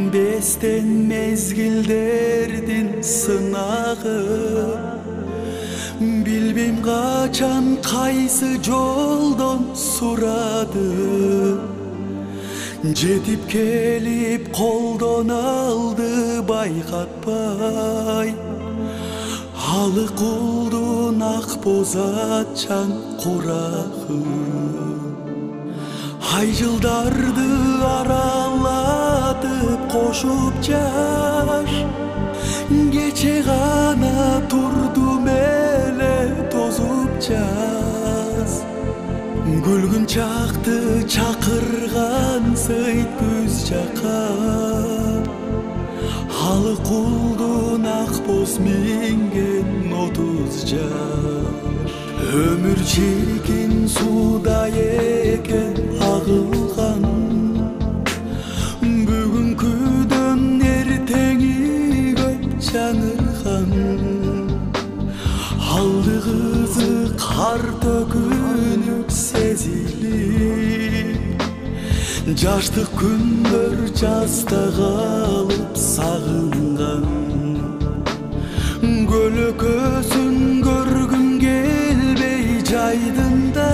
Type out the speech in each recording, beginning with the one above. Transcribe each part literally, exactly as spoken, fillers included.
Бестен мезгилдердин сынагы, билбейм качан кайсы жолдон сурады. Жетип келип колдон алды байкатпай, алы кулдун ак боз атчан курагы. Ай жылдарды аралатып кошуп жаш, кече гана турдум эле тозуп жаз. Күлгүн чакты чакырган сыйт күз жака, алы кулдун ак боз минген отуз жаш. Өмүр чиркин суудай экен агылган, бүгүнкүдөн эртеңи көп жаңырган. Алдыгызы кар төкүнүп сезилип, жаштык күндөр жазда калып сагынган. Көлөкөсүн көргүм келбей жайдында,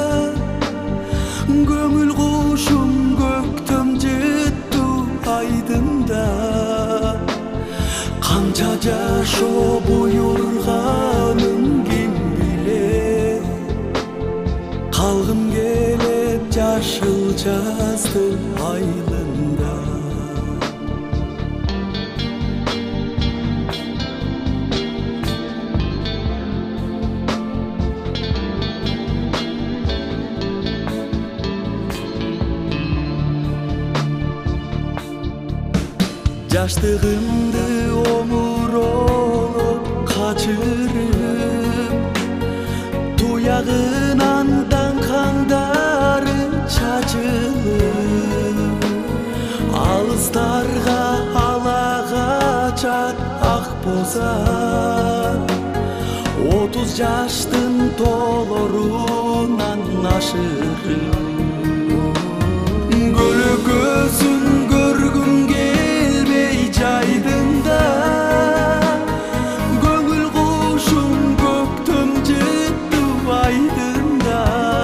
көңүл кушум көктөм жытту айдында. Канча жашоо буйрганын ким билет, калгым келет жашыл жаздын айылында. Жаштыгымды омуролуп качырып, туягынан таңкаңдарын чачылып, алыстарга ала качат ак боз ат. Отуз жаштын толорунан ашырып, көлөкөсүн көргүм жайдында, көңүл кушум көктөм жытту айдында.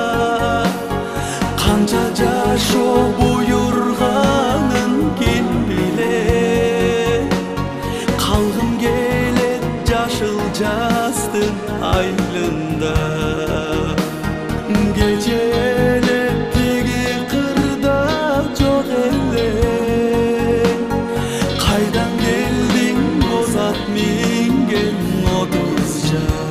Канча жашоо буйрганын ким билет, калгым келет жашыл жаздын айылында. Кече эле тиги кырда жок эле, кайдан келдиң боз ат минген отуз жаш.